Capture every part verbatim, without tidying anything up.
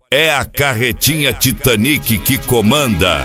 É a carretinha Titanic que comanda.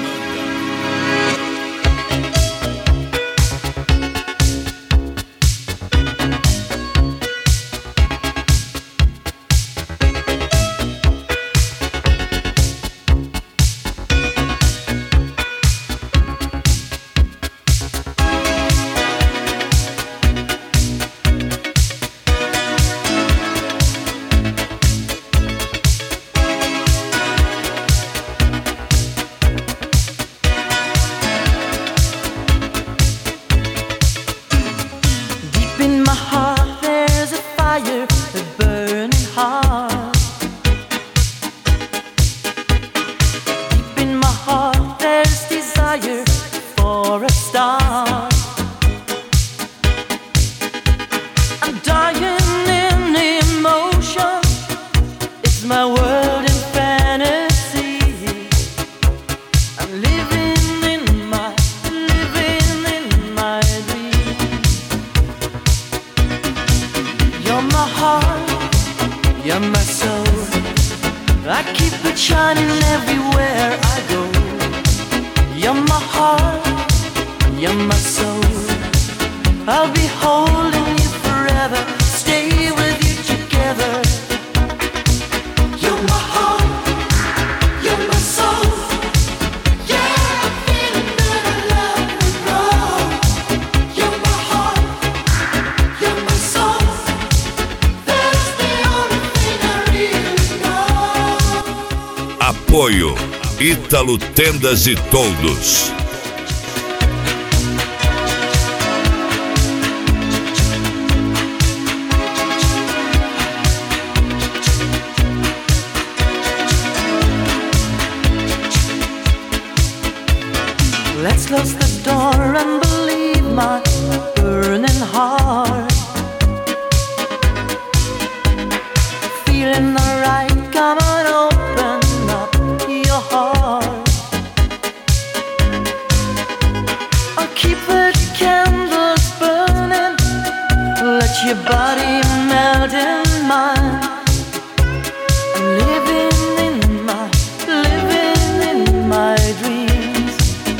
You're my soul, I keep it shining everywhere I go. You're my heart, you're my soul, I'll be holding you forever, stay with you together. You're my heart, you're my soul, yeah, I'm feeling that I love will grow. You're my heart, you're my soul, that's the only thing I really know. Apoio Ítalo Tendas e Toldos. Let's close the door and believe my burning heart. Feeling alright, come on, open up your heart. I'll keep the candles burning, let your body melt in mine. I'm living in my, living in my dreams.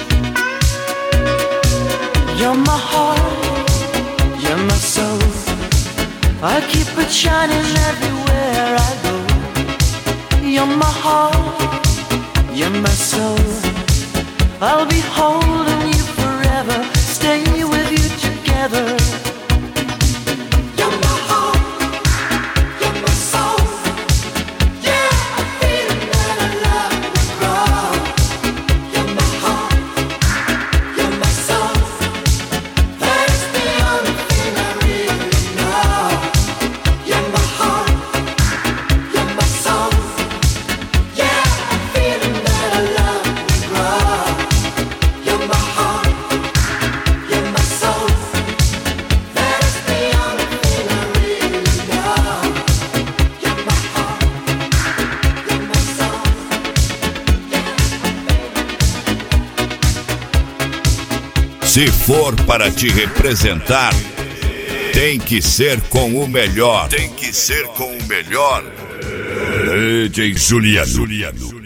You're my heart, you're my soul, I keep it shining everywhere I go. You're my heart, you're my soul, I'll be holding you forever, stay with you together. You're my heart, you're my soul, yeah, I'm feeling that I love will grow. You're my heart, you're my soul, that's the only thing I really know. You're my heart, you're my soul, yeah, I'm feeling that I love will grow. You're my heart, you're my soul, that's the only thing I really know. You're my heart, you're my soul, Se for para te representar, tem que ser com o melhor. Tem que ser com o melhor. D J Juliano.